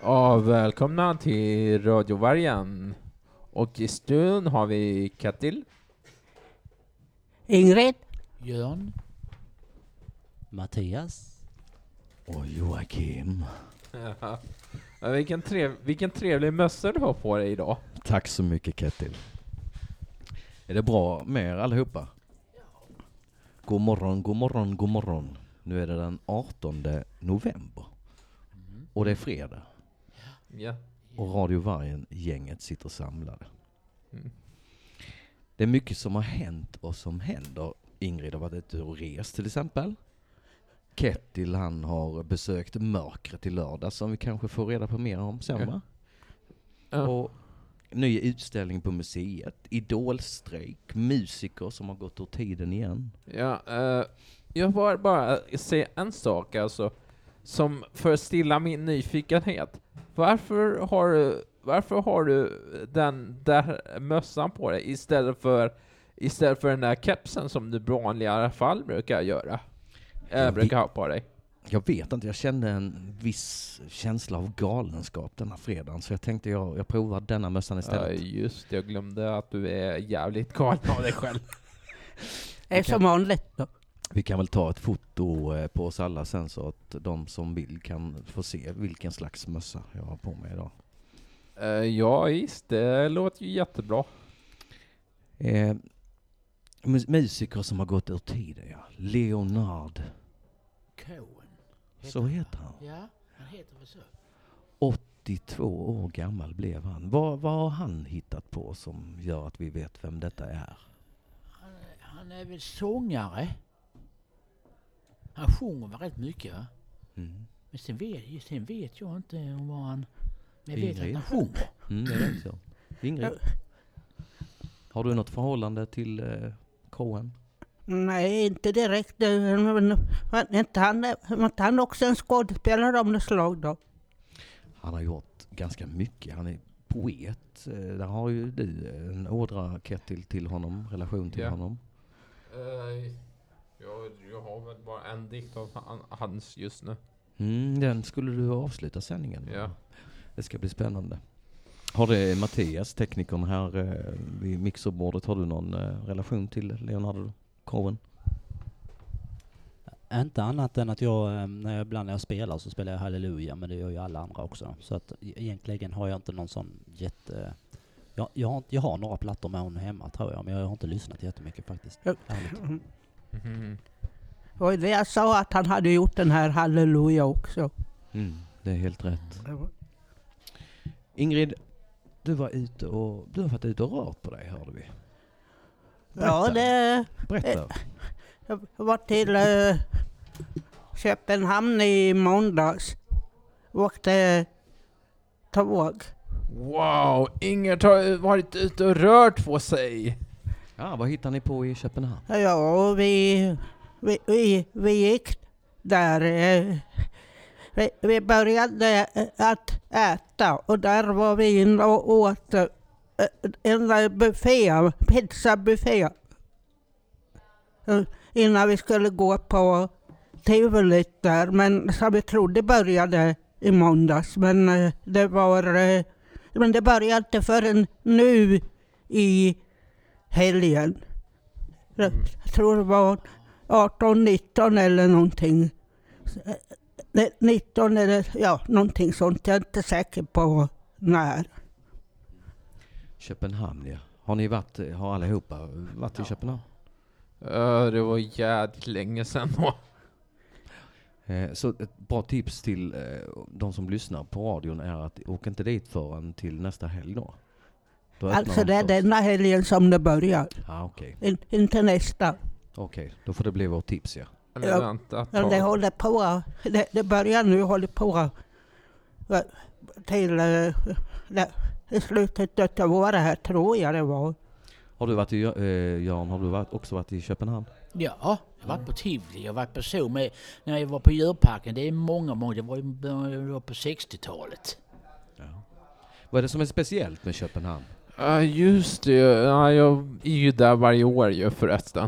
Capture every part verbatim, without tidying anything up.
Ja, välkomna till Radio Vargen. Och i studion har vi Katil, Ingrid, Jörn, Mattias och Joakim. Ja, vilken, trev, vilken trevlig mössa du har på dig idag. Tack så mycket, Ketil. Är det bra med er allihopa? God morgon, god morgon, god morgon. Nu är det den artonde november. Mm. Och det är fredag. Ja. Och Radio Vargen, gänget sitter samlade. Mm. Det är mycket som har hänt och som händer. Ingrid har varit ute och rest till exempel. Ketil, han har besökt mörkret i lördag som vi kanske får reda på mer om sen, va? Ja. Och ny utställning på museet, idolstrejk, musiker som har gått ur tiden igen. Ja, uh, jag vill bara säga en sak, alltså, som för att stilla min nyfikenhet. Varför har du, varför har du den där mössan på dig istället för, istället för den där kepsen som du vanliga fall brukar göra? Äh, brukar ha på dig. Jag vet inte, jag kände en viss känsla av galenskap denna fredagen, så jag tänkte jag, jag provar denna mössan istället. Ja, just det, jag glömde att du är jävligt galen av dig själv. det är som vanligt då. Vi kan väl ta ett foto på oss alla sen så att de som vill kan få se vilken slags mössa jag har på mig idag. Uh, ja, just det låter ju jättebra. Eh, mus- musiker som har gått ur tiden, ja. Leonard. Cohen. Så heter han. Ja, han heter väl så. åttiotvå år gammal blev han. Vad, vad har han hittat på som gör att vi vet vem detta är? Han, han är väl sångare. Han sjunger väl rätt mycket, va? Mm. Men sen vet, sen vet jag inte om vad han... Men jag vet Ingrid. att han sjunger. Mm, det är så. Ingrid, har du något förhållande till eh, Cohen? Nej, inte direkt. Men inte han, inte han också en skådespelare om det slag då? Han har gjort ganska mycket. Han är poet. Eh, Där har ju du en ådra, Ketil, till honom, relation till Ja. honom. Uh, jag, jag har väl bara en dikt av han, hans just nu. Mm, den skulle du avsluta sändningen med. Ja. Det ska bli spännande. Har det Mattias, teknikern här eh, vid mixerbordet, har du någon eh, relation till Leonardo Cohen? Inte annat än att jag, eh, när jag ibland när jag spelar så spelar jag Halleluja, men det gör ju alla andra också. Så att e- egentligen har jag inte någon sån jätte... Jag, jag, har, jag har några plattor med hon hemma tror jag, men jag har inte lyssnat jättemycket faktiskt. Ja. Ärligt. Mm. Och det jag sa att han hade gjort den här Halleluja också. Mm, det är helt rätt. Ingrid, du var ute och du har varit ute och rört på dig, hörde vi. Ja, det... Berätta. Jag var till uh, Köpenhamn i måndags. Åkte tåg. Wow, Ingrid har varit ute och rört på sig. Ja, vad hittar ni på i Köpenhamn? Ja, och vi, vi, vi, vi gick där. eh, Vi, vi började eh, att äta och där var vi inne och åt eh, en där buffé, pizzabuffé. Eh, Innan vi skulle gå på tivolit där, men så vi trodde började i måndags, men eh, det var eh, men det började inte förrän nu i helgen. Jag tror det var arton nitton eller någonting. Eh, nitton eller ja, någonting sånt. Jag är inte säker på när. Köpenhamn, ja. Har ni varit, har allihopa varit i Köpenhamn? Uh, det var jävligt länge sedan då. Eh, så ett bra tips till eh, de som lyssnar på radion är att åka inte dit förrän till nästa helg då. Då öppnar Alltså de det är först. denna helgen som det börjar. Ah, okej. In, inte nästa. Okej, då får det bli vårt tips, ja. Eller Ja. vänta, Ja, ta. det håller på. Det, det börjar nu, håller på eh, till eh, det, i slutet av året här tror jag det var. Har du varit i, eh, Jan, har du varit, också varit i Köpenhamn? Ja, jag har varit på Tivoli. Jag har varit på så med... När jag var på Djurparken, det är många, många... Det var, ju- det var på sextiotalet. Ja. Vad är det som är speciellt med Köpenhamn? Ja, just det. Ja, jag är ju där varje år ju förresten.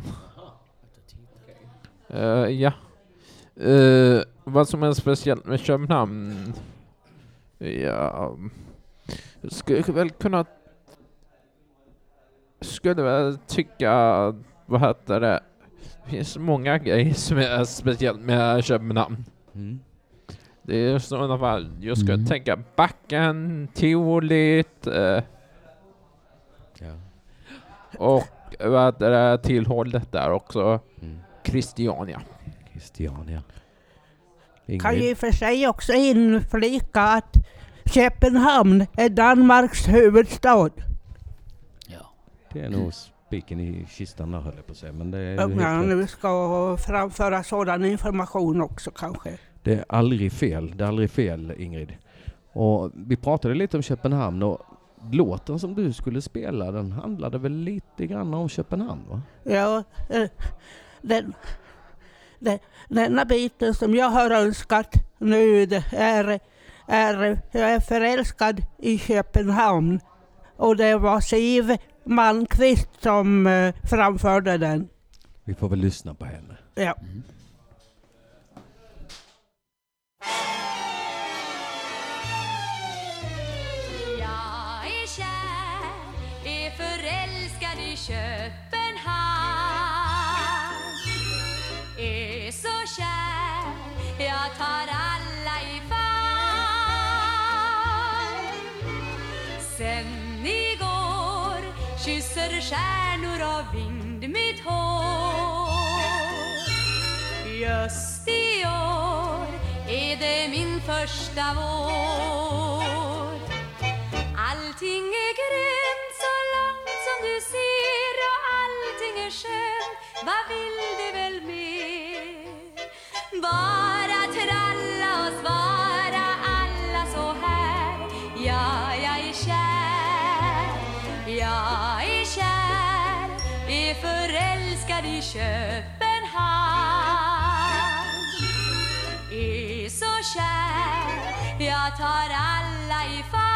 Uh, ja. Uh, vad som är speciellt med Köpenhamn? Ja, skulle väl kunna skulle väl tycka, vad heter det, det finns många grejer som är speciellt med Köpenhamn. Mm. Det är så i alla fall, jag skulle Mm. tänka backen, tivolit eh, Ja. och vad heter det, tillhållet där också, Mm. Christiania. Christiania. Kan ju Ingrid? i och för sig också inflika att Köpenhamn är Danmarks huvudstad. Ja. Det är nog spiken i kistan där, höll jag på att säga. Men det är, ju Om helt jag klart. nu ska framföra sådan information också kanske. Det är aldrig fel. Det är aldrig fel, Ingrid. Och vi pratade lite om Köpenhamn och låten som du skulle spela, den handlade väl lite grann om Köpenhamn, va? Ja, eh, den, den, denna biten som jag har önskat nu det är, är jag är förälskad i Köpenhamn och det var Siv Malmqvist som eh, framförde den. Vi får väl lyssna på henne. Ja. Mm. Jag är kär, är förälskad i Köpenhamn. Är så kär, jag tar alla i famn. Sen igår kysser stjärnor och vind mitt hår. Just i år är det min första vår. Allting är grymt så långt som du ser och allting är skönt, vad vill du väl mer? Bara tralla och svara alla så här. Ja, jag är kär, jag är kär, är förälskad i Köpenhamn. Är så kär, jag tar alla i famn.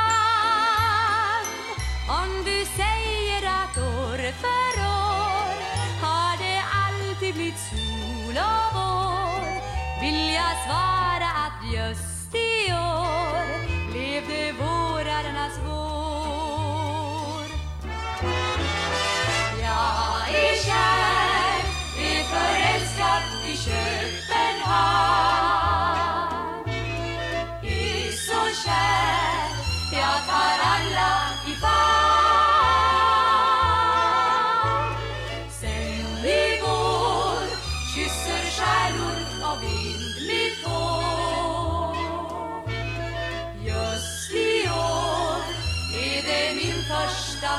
Om du säger att år för år har det alltid blivit sol och vår, vill jag svara att just i år levde vårarnas vår. Jag är kär, är förälskad i Köpenhamn. Är så kär, jag tar alla i famn. Sen igår kysser stjärnor och vind mitt hår. Just i år är det min första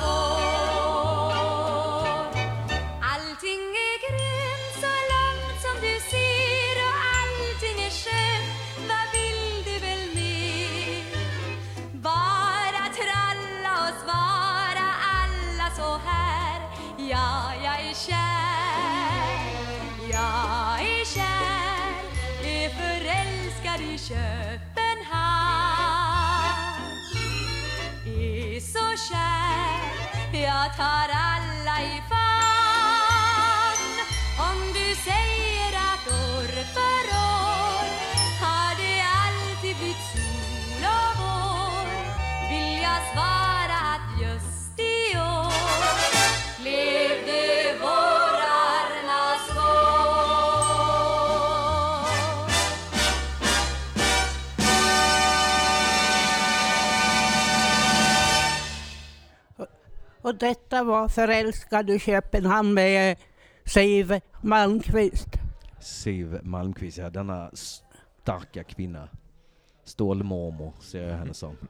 vår. Allting är grymt så långt som du ser och allting är skönt, vad vill du väl mer? Bara tralla och svara alla så här. Ja, jag är kär, jag är kär, är förälskad i Köpenhamn. Är så kär, jag tar alla i famn. Om du säger att år för år har det alltid blivit sol och vår, vill jag svara att just i år levde vårarnas vår. Och detta var Förälskad i Köpenhamn med Siv Malmqvist. Siv Malmqvist, ja, denna starka kvinna. Stålmormor ser jag henne som.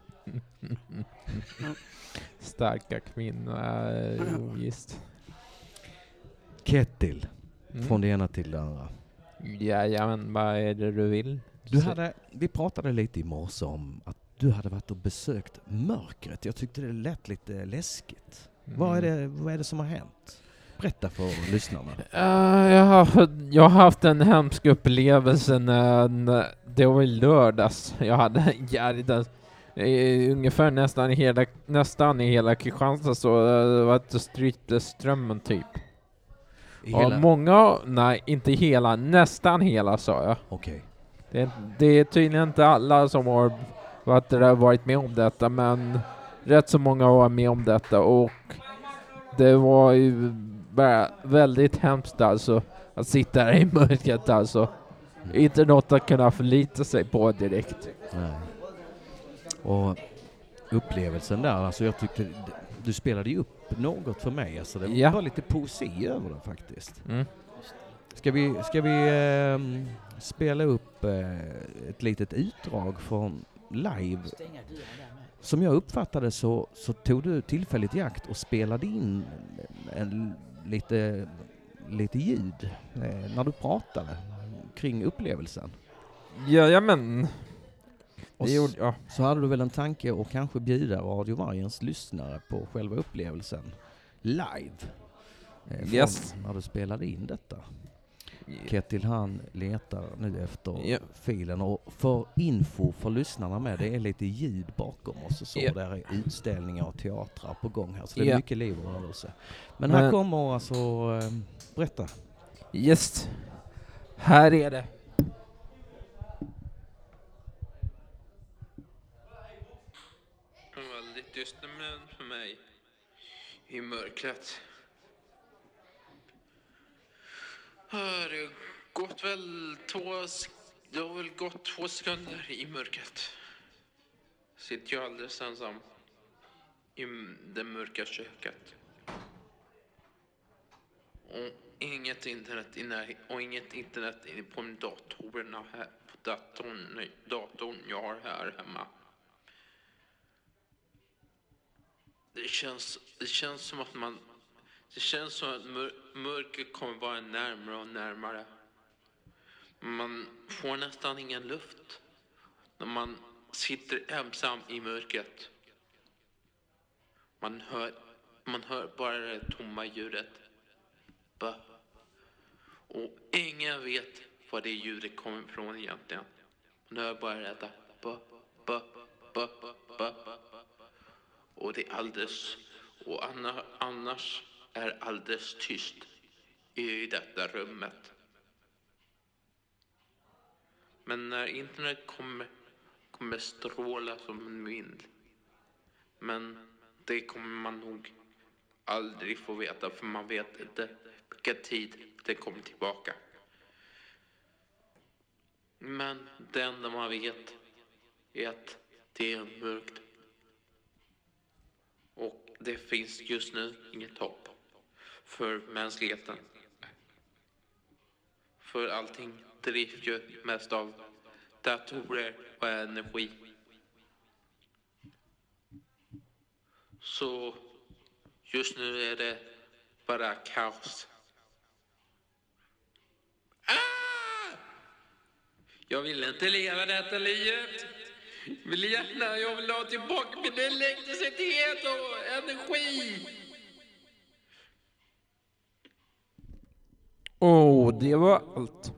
Starka kvinna, jo, visst. Ketil, Mm. från det ena till det andra. Ja, ja, men vad är det du vill? Du hade, vi pratade lite i morse om att du hade varit och besökt mörkret. Jag tyckte det lät lite läskigt. Mm. Vad, är det, vad är det som har hänt? Berätta för lyssnarna. Uh, jag, har, jag har haft en hemsk upplevelse när, när det var i lördags. Jag hade en jävligt, uh, ungefär nästan i hela, nästan i hela Kristianstad, så uh, det var ett Strypleströmmen typ. I Ja, hela... många, nej inte hela, nästan hela sa jag. Okej. Det, det är tydligen inte alla som har för att jag har varit med om detta, men rätt så många var med om detta och det var ju bara väldigt hemskt alltså att sitta där i mörkret alltså. Inte något att kunna förlita sig på direkt. Nej. Och upplevelsen där, alltså jag tyckte du spelade ju upp något för mig, alltså det var Ja. lite poesi över det faktiskt. Mm. Ska vi, ska vi eh, spela upp eh, ett litet utdrag från live? Som jag uppfattade så, så tog du tillfälligt i akt och spelade in en, lite, lite ljud eh, när du pratade kring upplevelsen. Jajamän. Och Det gjorde s- jag. så hade du väl en tanke att kanske bjuda Radio Vargens lyssnare på själva upplevelsen live. Eh, från Yes. när du spelade in detta. Ketil han letar nu efter Ja. filen och för info för lyssnarna med, det är lite ljud bakom oss och så. Ja. Där är utställningar och teatrar på gång här, så det är Ja. mycket liv och rörelse. Men här Men- kommer alltså, eh, berätta. Yes. Här är det. Väldigt tyst men för mig i mörkret. Har det gått väl två, det har väl gått två sekunder i mörkret. Sitter jag alldeles ensam i det mörka köket. Och inget internet i närheten, och inget internet inne på datorerna här, på datorn, datorn jag har här hemma. Det känns, det känns som att man, det känns som att mör, mörker kommer bara närmare och närmare. Man får nästan ingen luft när man sitter ensam i mörkret. Man hör, man hör bara det tomma ljudet. Ba. Och ingen vet var det ljudet kommer ifrån egentligen. Man hör bara det där. Ba, ba, ba, ba, ba. Och det är alldeles, och anna, annars är alldeles tyst i detta rummet. Men när internet kommer, kommer stråla som en vind. Men det kommer man nog aldrig få veta, för man vet inte vilken tid det kommer tillbaka. Men det enda man vet är att det är mörkt. Och det finns just nu inget hopp för mänskligheten. För allting drivs ju mest av datorer och energi. Så just nu är det bara kaos. Ah! Jag vill inte leva detta livet. Jag vill gärna, jag vill ha tillbaka min elektricitet och energi. Åh, oh, det var allt.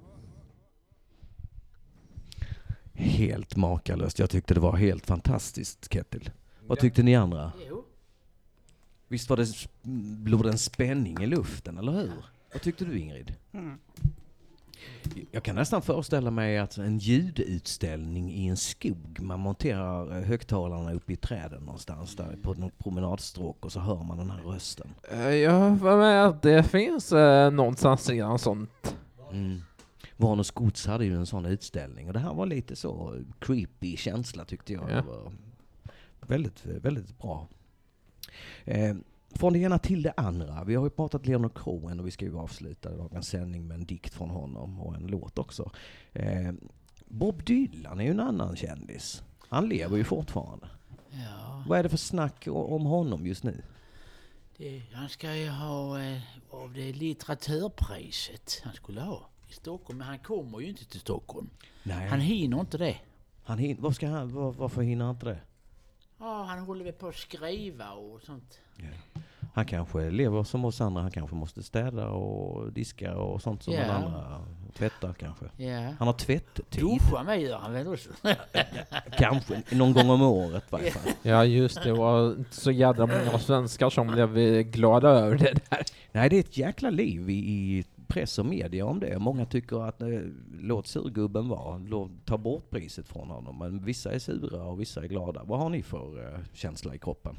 Helt makalöst. Jag tyckte det var helt fantastiskt, Ketil. Vad tyckte ni andra? Jo. Visst var det, låg det en spänning i luften, eller hur? Vad tyckte du, Ingrid? Mm. Jag kan nästan föreställa mig att en ljudutställning i en skog, man monterar högtalarna uppe i träden någonstans där på något promenadstråk och så hör man den här rösten. Jag har med att det finns eh, någonstans redan sånt. Mm. Varnås gods hade ju en sån utställning och det här var lite så creepy känsla, tyckte jag. Ja. Det var väldigt, väldigt bra. Eh, från det ena till det andra. Vi har ju pratat Leonard Cohen och vi ska ju avsluta dagens sändning med en dikt från honom och en låt också. Eh, Bob Dylan är ju en annan kändis. Han lever ju fortfarande. Ja, Vad är det för snack o- om honom just nu? det, han ska ju ha eh, av det litteraturpriset han skulle ha i Stockholm. Men han kommer ju inte till Stockholm. Nej, Han hinner inte det. han hin- vad ska han, var, varför hinner han inte det? Ja, han håller väl på att skriva och sånt. Han kanske lever som oss andra. Han kanske måste städa och diska och sånt som Ja. alla andra. Tvätta kanske. Ja. Han har tvätttid. Duscha med gör han väl också. Kanske någon gång om året i varje fall. Ja just det, var inte så jädra många svenskar som blev glada över det där. Nej, det är ett jäkla liv i, i press och media om det. Många tycker att eh, låt surgubben vara, låt, ta bort priset från honom. Men vissa är sura och vissa är glada. Vad har ni för eh, känsla i kroppen?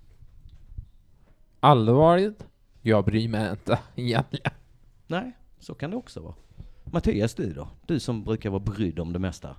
Allvarligt? Jag bryr mig inte egentligen. Nej, så kan det också vara. Mattias, du då? Du som brukar vara brydd om det mesta.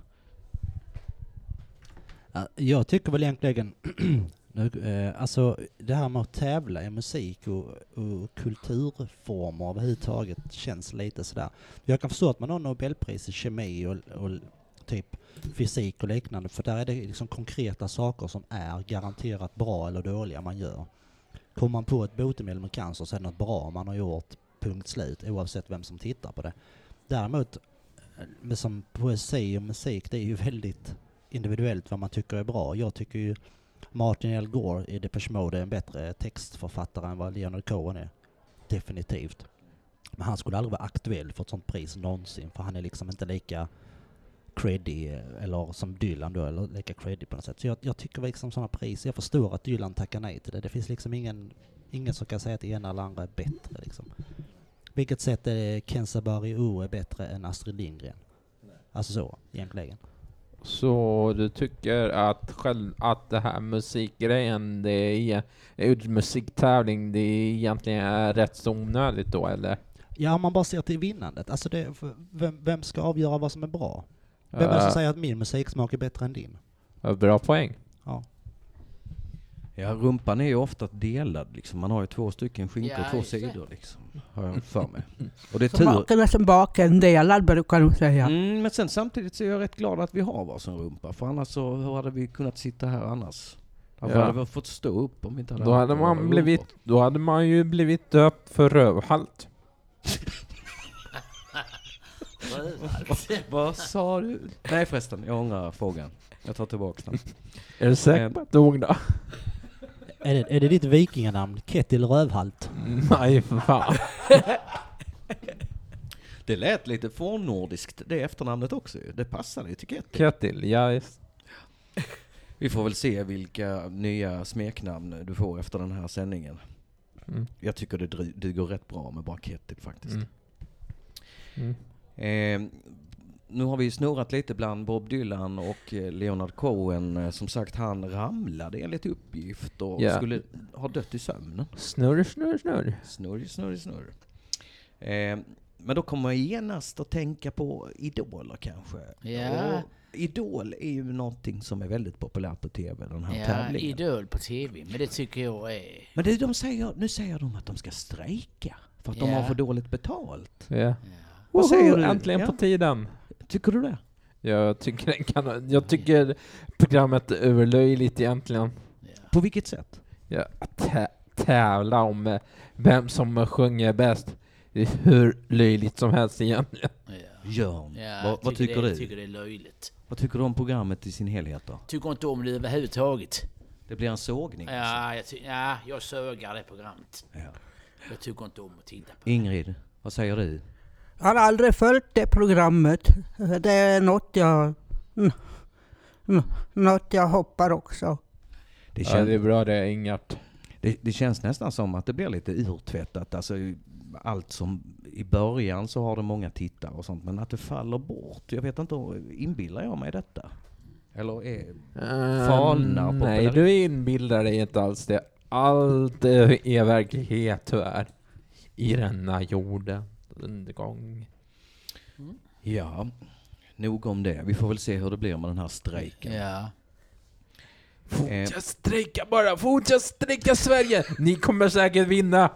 Ja, jag tycker väl egentligen nu, eh, alltså det här med att tävla i musik och, och kulturformer överhuvudtaget känns lite sådär. Jag kan förstå att man har Nobelpris i kemi och, och typ fysik och liknande, för där är det liksom konkreta saker som är garanterat bra eller dåliga man gör. Kommer man på ett botemedel mot cancer så är det något bra man har gjort, punkt slut, oavsett vem som tittar på det. Däremot med som poesi och musik, det är ju väldigt individuellt vad man tycker är bra. Jag tycker ju Martin L. Gore i Depeche Mode är en bättre textförfattare än vad Leonard Cohen är. Definitivt. Men han skulle aldrig vara aktuell för ett sånt pris någonsin, för han är liksom inte lika creddy, eller som Dylan då, eller lika creddy på något sätt. Så jag, jag tycker liksom sådana pris, jag förstår att Dylan tackar nej till det. Det finns liksom ingen, ingen som kan säga att det ena eller andra är bättre liksom. Vilket sätt är Ken Sabari-O är bättre än Astrid Lindgren? Alltså så, egentligen. Så du tycker att själv att det här musikgrejen, det är en musiktävling, det är egentligen är rätt så onödigt då, eller? Ja, om man bara ser till vinnandet. Alltså det, vem, vem ska avgöra vad som är bra? Vem är det som säger att min musiksmak är bättre än din? Bra poäng. Ja. Ja, rumpan är ju ofta delad liksom. Man har ju två stycken skinkor Ja, och två just det. sidor liksom. Har jag för mig. Och det är Så tur. baken är som baken delad, brukar de säga. Mm, men sen samtidigt så är jag rätt glad att vi har varsin rumpa. För annars så hur hade vi kunnat sitta här annars? Varför Ja. hade vi fått stå upp om vi inte hade Då hade haft några man blivit, rumpor? då hade man ju blivit döpt för rövhalt. Vad sa du? Nej förresten, jag ångrar frågan. Jag tar tillbaka den. Är du säker på att du ångrar? Är det, är det ditt vikinganamn? Ketil Rövhalt? Nej, för fan. Det lät lite fornnordiskt, det efternamnet också. Det passade ju till Ketil. Ketil, ja just. Vi får väl se vilka nya smeknamn du får efter den här sändningen. Mm. Jag tycker det dry- duger rätt bra med bara Ketil faktiskt. Mm. Mm. Eh, nu har vi snurrat lite bland Bob Dylan och eh, Leonard Cohen. Eh, som sagt, han ramlade enligt uppgift och Ja. skulle ha dött i sömnen. Snurr, snurr, snurr. Snurr, snurr, snurr. Eh, men då kommer jag genast att tänka på idoler kanske. Ja. Och Idol är ju någonting som är väldigt populärt på tv, den här Ja, tävlingen. Idol på tv, men det tycker jag är... Men det, de säger, nu säger de att de ska strejka för att de Ja. har för dåligt betalt. Ja. Ja. Vad säger du? Äntligen Ja. på tiden. Tycker du det? Jag tycker, den kan, jag tycker programmet är överlöjligt egentligen. Ja. På vilket sätt? Ja, tä- tävla om eh, vem som sjunger bäst. Det är hur löjligt som helst egentligen. Ja. Jörn, Ja, vad, vad tycker det, du? Jag tycker det är löjligt. Vad tycker du om programmet i sin helhet då? Tycker inte om det överhuvudtaget. Det blir en sågning. alltså. Ja, jag, ty- ja, jag sögar det programmet. Ja. Jag tycker inte om att titta på. Ingrid, vad säger du? Jag har aldrig följt det programmet. Det är något jag, n- n- något jag hoppar också. Det, Ja, kän- det är bra det, Ingart. det, det känns nästan som att det blir lite urtvättat. Alltså, allt som i början så har det många tittare och sånt, men att det faller bort. Jag vet inte, inbillar jag mig detta? Eller är... Falnar Um, på nej, populär- du inbillar dig inte alls det. Allt är är verklighet tyvärr. I denna jorden undergång. Ja, nog om det. Vi får väl se hur det blir med den här strejken. Ja. Fortsätt strejka bara, fortsätt strejka Sverige! Ni kommer säkert vinna!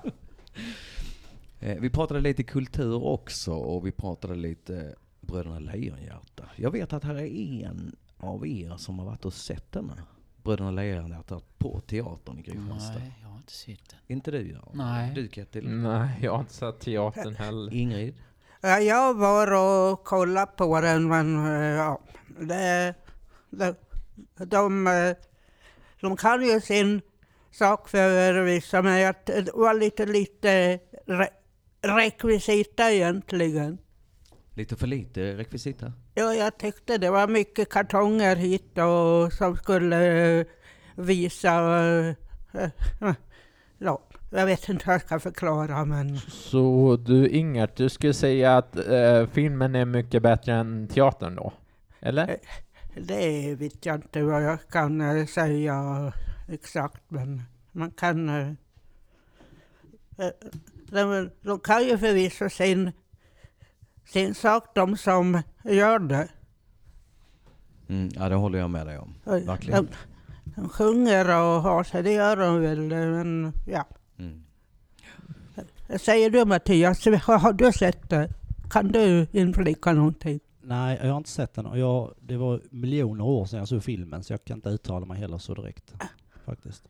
Eh, vi pratade lite kultur också och vi pratade lite Bröderna Lejonhjärta. Jag vet att här är en av er som har varit och sett denna Bröderna Lejonhjärta på teatern i Kristianstad. Nej, jag har inte sett den. Inte du, ja? Nej. Du, Ketil? Nej, jag har inte sett teatern heller. Ingrid? Ja, jag var och kollade på den, men eh, ja, det, det, de, eh, de kan ju sin sak för vissa, men jag- det var lite, lite re, rekvisita egentligen. Lite för lite rekvisita? Ja, jag tyckte det var mycket kartonger hit och som skulle eh, visa, eh, eh, ja, jag vet inte hur jag ska förklara, men Så du, Ingert, du skulle säga att eh, filmen är mycket bättre än teatern då? Eller? det vet jag inte vad jag kan eh, säga exakt, men man kan... eh, eh, De, de kan ju förvisso sin, sin sak, de som gör det. Mm, ja, det håller jag med dig om. De, Verkligen. de sjunger och har sig, det gör de väl, men ja. Mm. Säger du, Mattias, har, har du sett det? Kan du inflika någonting? Nej, jag har inte sett den. Och jag, det var miljoner år sedan jag såg filmen, så jag kan inte uttala mig heller så direkt. Faktiskt.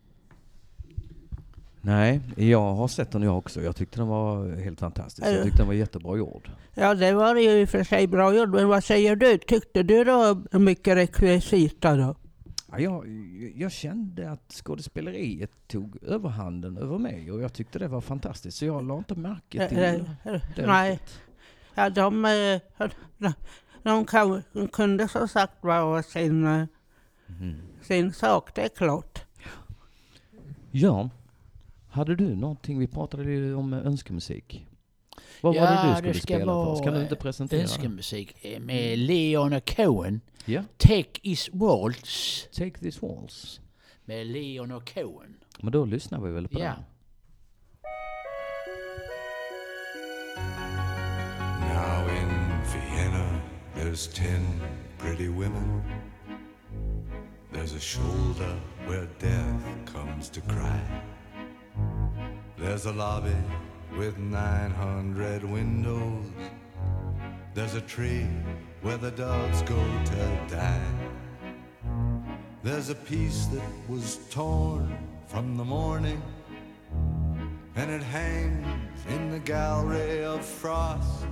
Nej, jag har sett den jag också. Jag tyckte den var helt fantastisk. Jag tyckte den var jättebra gjord. Ja, det var ju i och för sig bra gjort, men vad säger du? Tyckte du då mycket rekvisita då? Ja, jag, jag kände att skådespeleriet tog överhanden över mig och jag tyckte det var fantastiskt. Så jag la inte märke till Eh, eh, det. Nej, ja, de, eh, de, de, kan, de kunde så sagt vara sin, eh, Mm. sin sak, det är klart. Ja, hade du någonting? Vi pratade ju om önskemusik. Vad var Ja, det du det skulle ska spela för? Ska vara du inte presentera? Önskemusik med Leonard Cohen. Ja, Take Is Waltz Take This Waltz. med Leonard Cohen. Men då lyssnar vi väl på Ja. den. Now in Vienna, there's ten pretty women. There's a shoulder where death comes to cry. There's a lobby with nine hundred windows. There's a tree where the dogs go to die. There's a piece that was torn from the morning, and it hangs in the gallery of frost.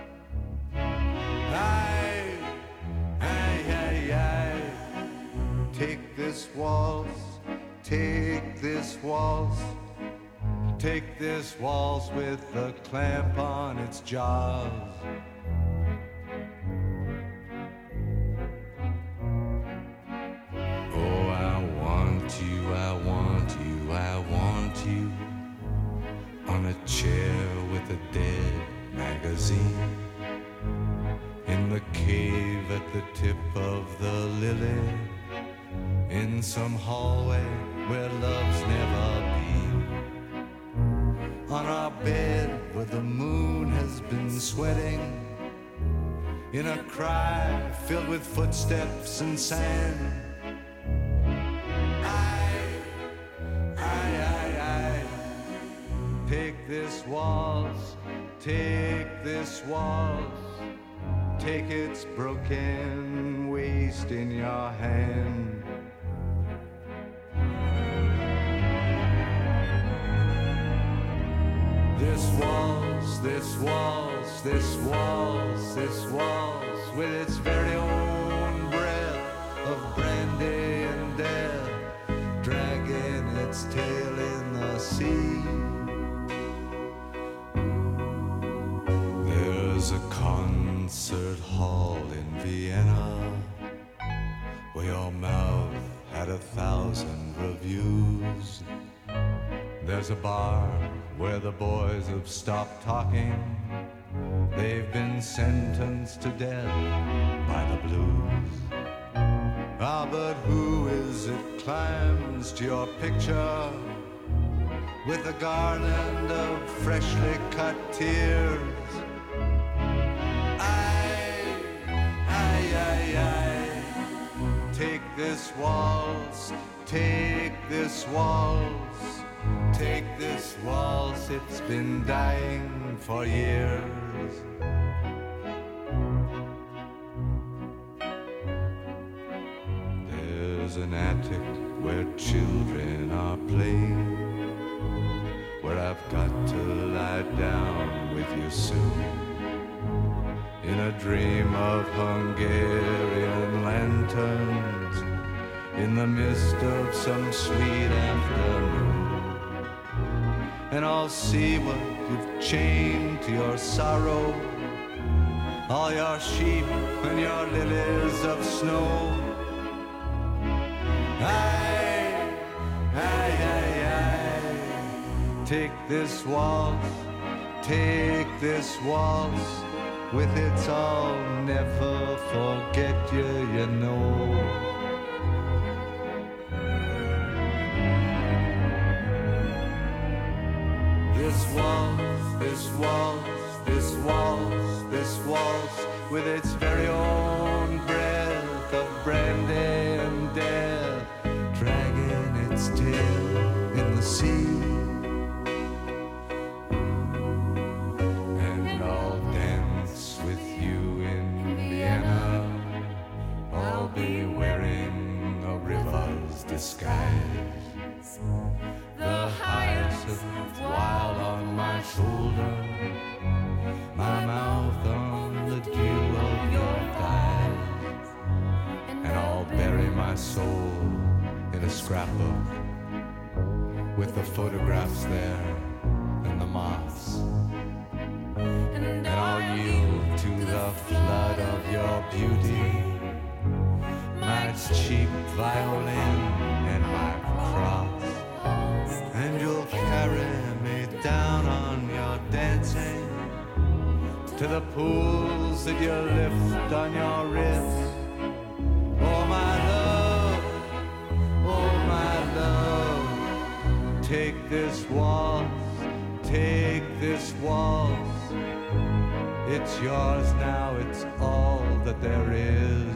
Aye, aye, aye, aye. Take this waltz, take this waltz, take this waltz with a clamp on its jaws. Oh, I want you, I want you, I want you on a chair with a dead magazine, in the cave at the tip of the lily, in some hallway where love's never been, on our bed where the moon has been sweating, in a cry filled with footsteps and sand. Aye, aye, aye, aye. Take this waltz, take this waltz, take its broken waist in your hand. This waltz, this waltz, this waltz, this waltz, with its very own breath of brandy and death, dragging its tail in the sea. There's a concert hall in Vienna where your mouth had a thousand reviews. There's a bar where the boys have stopped talking. They've been sentenced to death by the blues. Ah, but who is it climbs to your picture with a garland of freshly cut tears? Aye, aye, aye, aye. Take this waltz, take this waltz, take this waltz, it's been dying for years. There's an attic where children are playing, where I've got to lie down with you soon, in a dream of Hungarian lanterns, in the mist of some sweet afternoon. And I'll see what you've chained to your sorrow, all your sheep and your lilies of snow. Aye, aye, aye, aye. Take this waltz, take this waltz. With its I'll never forget you, you know. This waltz, this waltz, this waltz, this waltz, with its very own breath of brandy and death, dragging its tail in the sea. And I'll dance with you in Vienna. I'll be wearing a river's disguise. The hyacinth wild on my shoulder, my mouth on the dew of your thighs, and I'll bury my soul in a scrapbook with the photographs there and the moths, and I'll yield to the flood of your beauty, my cheap violin and my cross. And you'll carry me down on your dancing to the pools that you lift on your wrist. Oh my love, oh my love, take this waltz, take this waltz. It's yours now, it's all that there is.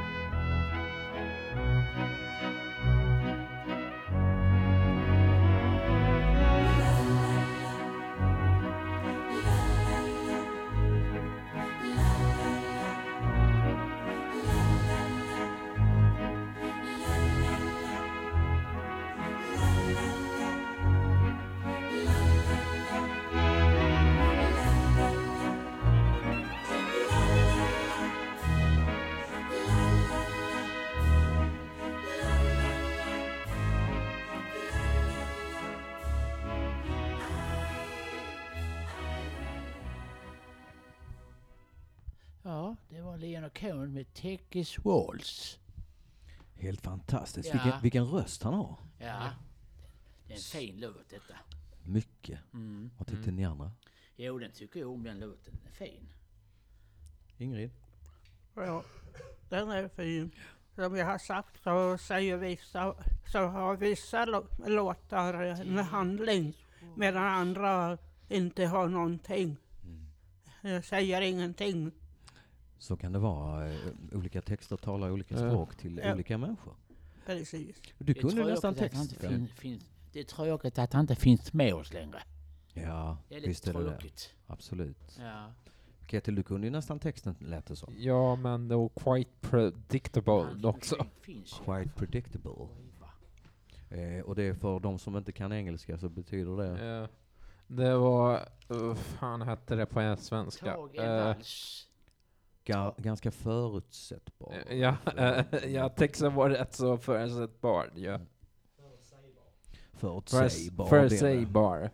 Ja, det var Leonard Cohen med Tekis Waltz. Helt fantastiskt. Ja. Vilken, vilken röst han har. Ja, det är en fin låt detta. Mycket. Mm. Vad tyckte ni andra? Jo, den tycker jag om den låten. Den är fin. Ingrid? Ja, den är fin. Som jag har sagt så säger vissa, så har vissa lå- låtar en handling medan andra inte har någonting. Jag säger ingenting. Så kan det vara. Eh, olika texter talar olika Ja. språk till Ja. olika människor. Precis. Du Det är kunde nästan tråkigt att han inte texten. fin, finns, det är tråkigt att han inte finns med oss längre. Ja, Det är lite visst är det det. tråkigt. Absolut. Ja. Ketil, du kunde ju nästan texten, lät det som. Ja, men det var quite predictable Han också. fin- finns ju. Quite predictable. Eh, och det är för de som inte kan engelska så betyder det... Ja. Det var, vad fan hette det på en svenska? Tag en Eh, vals. Ga- ganska förutsättbar. eh, ja, eh, ja, texten var rätt så förutsättbar. Ja. Förutsägbar. Förs- det är det. Förutsägbar.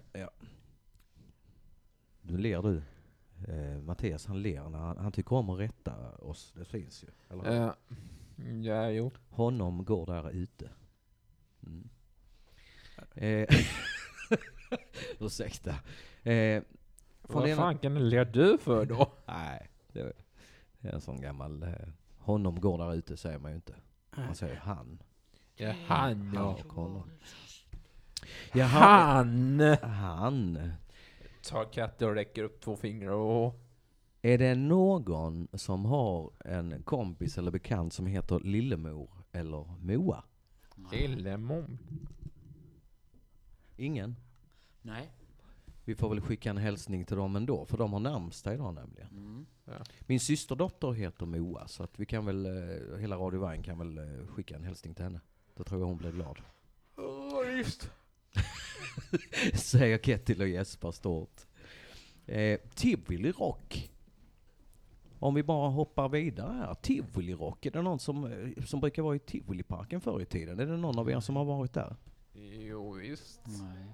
Nu ler du. Eh, Mattias han ler när han, han tycker om att rätta oss. Det finns ju. Eller? hur? Ja, ja, jo. Honom går där ute. Mm. Eh, ursäkta. Eh, från Vad det ena- fan kan ler du för då? Nej, det är det är en sån gammal... Eh, honom går där ute säger man ju inte. Man säger han. Ja, han ja. Han och honom. Jaha, Han! han. Tar katten och räcker upp två fingrar och... Är det någon som har en kompis eller bekant som heter Lillemor eller Moa? Lillemor. Ingen? Nej. Vi får väl skicka en hälsning till dem ändå, för de har namnsdag idag nämligen. Mm. Min systerdotter heter Moa, så att vi kan väl, eh, hela Radio Vine kan väl eh, skicka en hälsning till henne. Då tror jag hon blir glad. Ja, just. Säger Ketil och Jesper stort. Eh, Tivoli Rock. Om vi bara hoppar vidare här. Tivoli Rock. Är det någon som, eh, som brukar vara i Tivoliparken förr i tiden? Är det någon av er som har varit där? Jo, visst. Nej.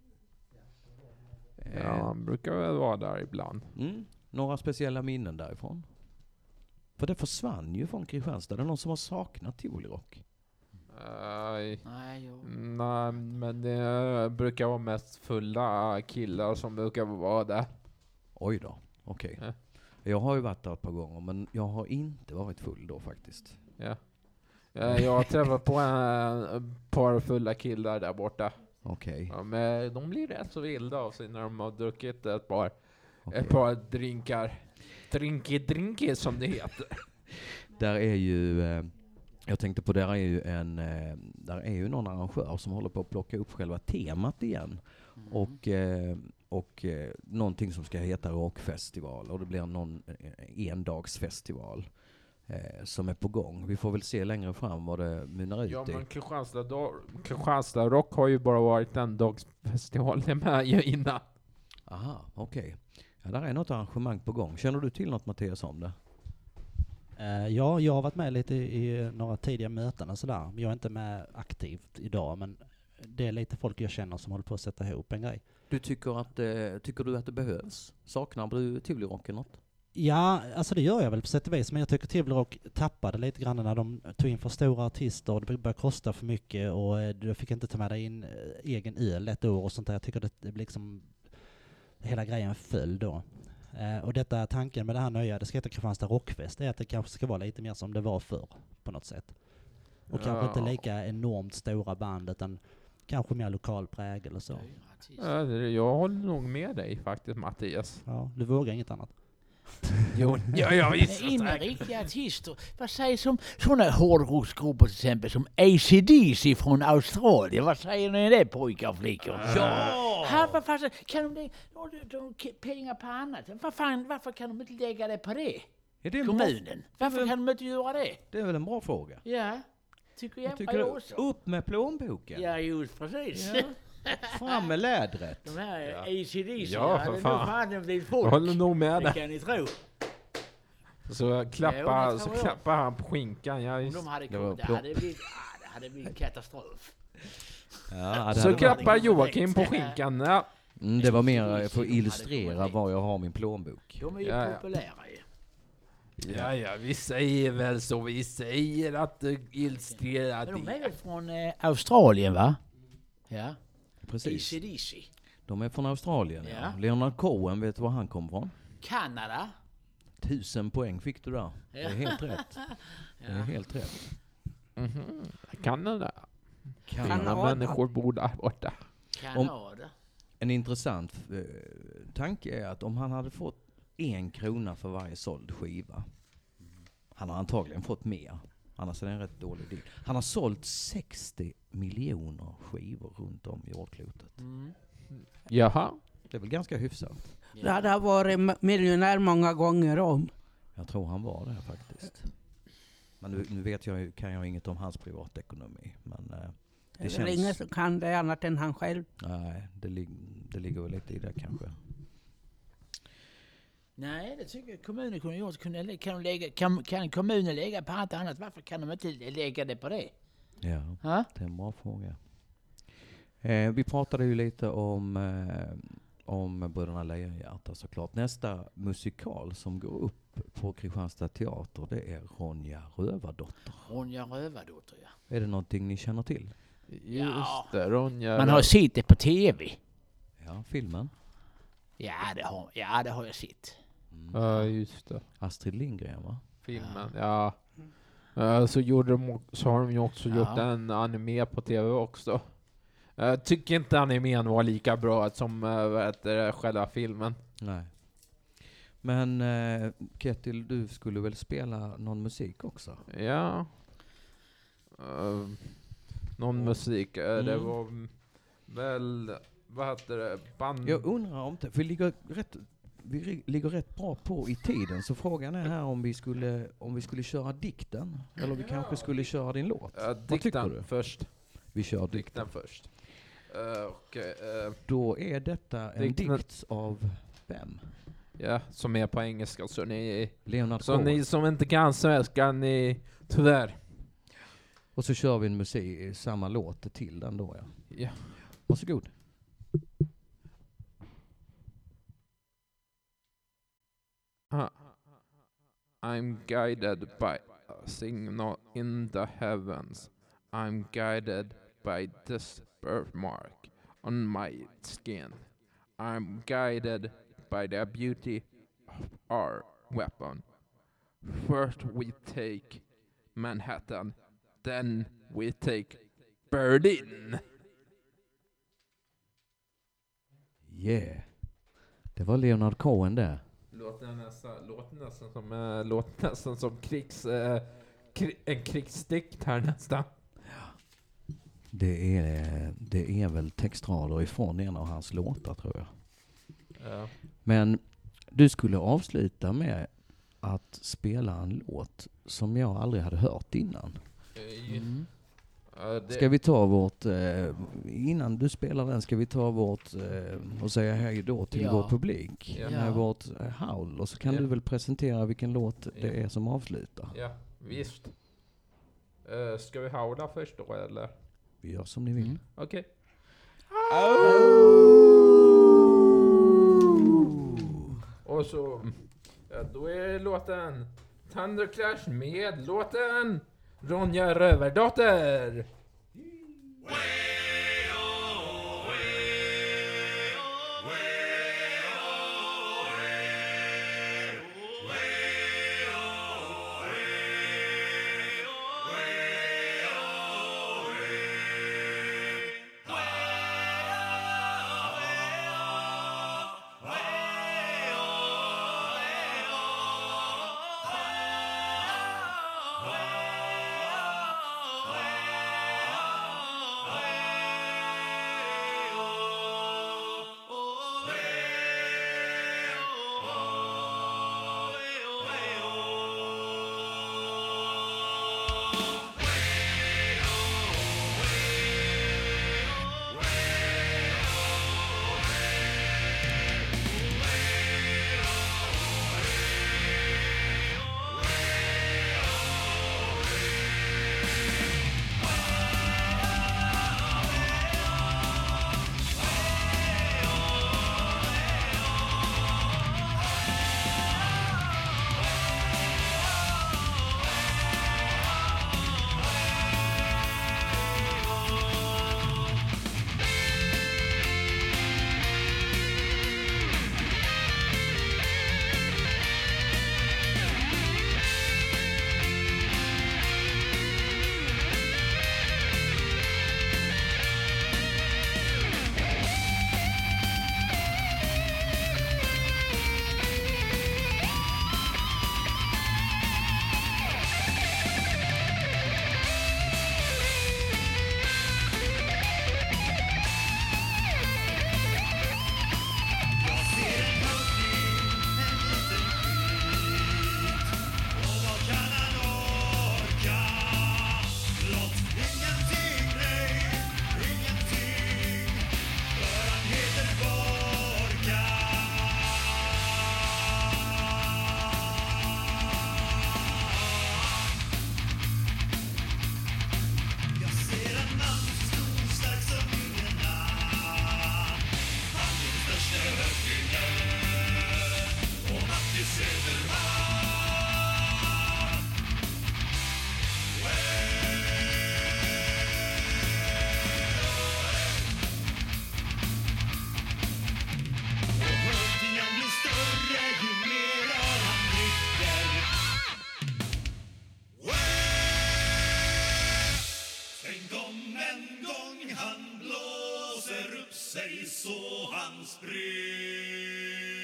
Eh, Ja, han brukar väl vara där ibland. Mm, några speciella minnen därifrån? För det försvann ju från Kristianstad. Det är någon som har saknat Tivoli Rock. Nej, Nej, jag... nej, men det brukar vara mest fulla killar som brukar vara där. Oj då, okej. Ja. Jag har ju varit där ett par gånger, men jag har inte varit full då faktiskt. Ja. Ja, jag har träffat på en, ett par fulla killar där borta. Okej. Ja, men de blir rätt så vilda av sig när de har druckit ett par, okej. ett par drinkar. Drinky drinky som det heter. Där är ju, eh, jag tänkte på, där är ju en, eh, där är ju någon arrangör som håller på att plocka upp själva temat igen. Mm. Och, eh, och eh, någonting som ska heta rockfestival, och det blir någon eh, endagsfestival eh, som är på gång. Vi får väl se längre fram vad det mynnar ut Ja, i. men Kristianstad, då, Kristianstad Rock har ju bara varit en dagsfestival det med ju innan. Aha, okej. Ja, där är något arrangemang på gång. Känner du till något, Mattias, om det? Eh, ja, jag har varit med lite i, i några tidiga möten och sådär. Jag är inte med aktivt idag, men det är lite folk jag känner som håller på att sätta ihop en grej. Du tycker att, eh, tycker du att det behövs? Saknar du Tivoli-rocken något? Ja, alltså det gör jag väl på sätt och vis, men jag tycker Tivoli Rock tappade lite grann när de tog in för stora artister och det började kosta för mycket och eh, du fick inte ta med dig in eh, egen öl ett år och sånt där. Jag tycker det, det blir liksom, hela grejen föll då. Eh, och detta tanken med det här nya, det ska heta Kristianstad Rockfest, är att det kanske ska vara lite mer som det var förr på något sätt. Och kanske inte lika enormt stora band, utan kanske mer lokal prägel och så. Ja, det- jag håller nog med dig faktiskt, Mattias. Ja, du vågar inget annat. Jo, ja, ja, visst. In med riktiga artister. Vad sägs om sådana hårdrocksgrupper till exempel som A C D C från Australien? Vad säger ni om det, pojkar och flickor? Ja! Här, vad fan, kan de, de, de, de de pengar på annat? Vad fan, varför kan de inte lägga det på det? Är det, en bra, Kommunen. Varför kan de inte göra det? det är väl en bra fråga? Ja, tycker jag, Jag tycker jag det, också. upp med plånboken. Ja, just precis. Ja. Fram med lädret. De här Ja. A C D C, Ja, för hade nog fan. fan blivit Jag folk. håller nog med Det dig. kan ni tro. Så Jo, klappa, det så tror jag. klappar han på skinkan. Ja, Om just. de hade Det var kommit, det plå- hade blivit, ah, det hade blivit katastrof. Ja, det, Så hade varit, klappar varit- Joakim på skinkan. Ja. mm, det var mer för att De hade illustrera kommit var jag har min plånbok. De är ju Ja, ja. populära ju. Ja, ja, vi säger väl så. Vi säger att det illustrerar Men de är det. väl från eh, Australien, va? Ja. Precis. A C D C. De är från Australien. Ja. Ja. Leonard Cohen, vet du var han kom från? Kanada. Tusen poäng fick du där. Det är Ja. helt rätt. Det är helt rätt. Mhm. Kanada. Kanada. Kanada. Människor bor där borta. Kanada. En intressant eh, tanke är att om han hade fått en krona för varje såld skiva, han har antagligen fått mer. Annars är det en rätt dålig deal. Han har sålt sextio miljoner skivor runt om jordklotet. Mm. Jaha. Det är väl ganska hyfsat. Det hade ha varit m- miljonär många gånger om. Jag tror han var det faktiskt. Men nu, nu vet jag ju, kan jag inget om hans privatekonomi. Men eh, Det det är väl ingen känns... som kan det annat än han själv. Nej, det, lig- det ligger väl lite i det kanske. Nej, det tycker jag kommunen kunde gjort. Kunde lä- Kan, de lägga, kan, kan kommunen lägga på allt annat? Varför kan de inte lägga det på det? Ja, Ha? det är en bra fråga. Eh, vi pratade ju lite om, eh, om Bröderna Lejonhjärta såklart. Nästa musikal som går upp på Kristianstad teater, det är Ronja Rövardotter. Ronja Rövardotter, ja. Är det någonting ni känner till? Ja. Just det, Ronja. Man har sett det på tv. Ja, filmen. Ja, det har, ja, det har jag sett. Mm. Ja, just det. Astrid Lindgren, va? Filmen, ja. Ja, så, gjorde de, så har de ju också Ja. gjort en anime på tv också. Jag tycker inte animen var lika bra som äh, vad heter det, själva filmen. Nej. Men eh, Ketil, du skulle väl spela någon musik också? Ja. Uh, någon musik. Uh, Det Mm. var mm, väl, vad heter det, band... Jag undrar om det, för vi ligger rätt, vi ri- ligger rätt bra på i tiden, så frågan är här om vi skulle, om vi skulle köra dikten, eller vi kanske skulle köra din låt. Uh, Vad tycker du? dikten först. Vi kör dikten. Dikten först. Uh, och, uh, Då är detta en Dikten- dikt av vem? ja, som är på engelska. Så ni, Leonard så Cohen. ni som inte kan svenska, ni tyvärr. Och så kör vi en musik, samma låt till den då, ja. Ja. Varsågod. Uh, I'm guided by a signal in the heavens. I'm guided by this birthmark on my skin. I'm guided by the beauty of our weapon. First we take Manhattan, then we take Berlin. Yeah. Det var Leonard Cohen där. Låter nästan, låter nästan som, äh, låter nästan som krigs, äh, kri, en krigsdikt här nästan. Det är, det är väl textrader ifrån en av hans låtar, tror jag. Ja. Men du skulle avsluta med att spela en låt som jag aldrig hade hört innan. Mm. Ja, det, Ska vi ta vårt, eh, innan du spelar den, ska vi ta vårt eh, och säga hej då till Ja. vår publik Ja. med vårt eh, howl, och så kan Ja. du väl presentera vilken låt det Ja. är som avslutar. ja, visst. Uh, ska vi howla först då, eller? Vi gör som ni vill. Mm. Okej. Och så, ja, då är låten Thunderclash med låten Ronja Rövardotter. sig så han spred.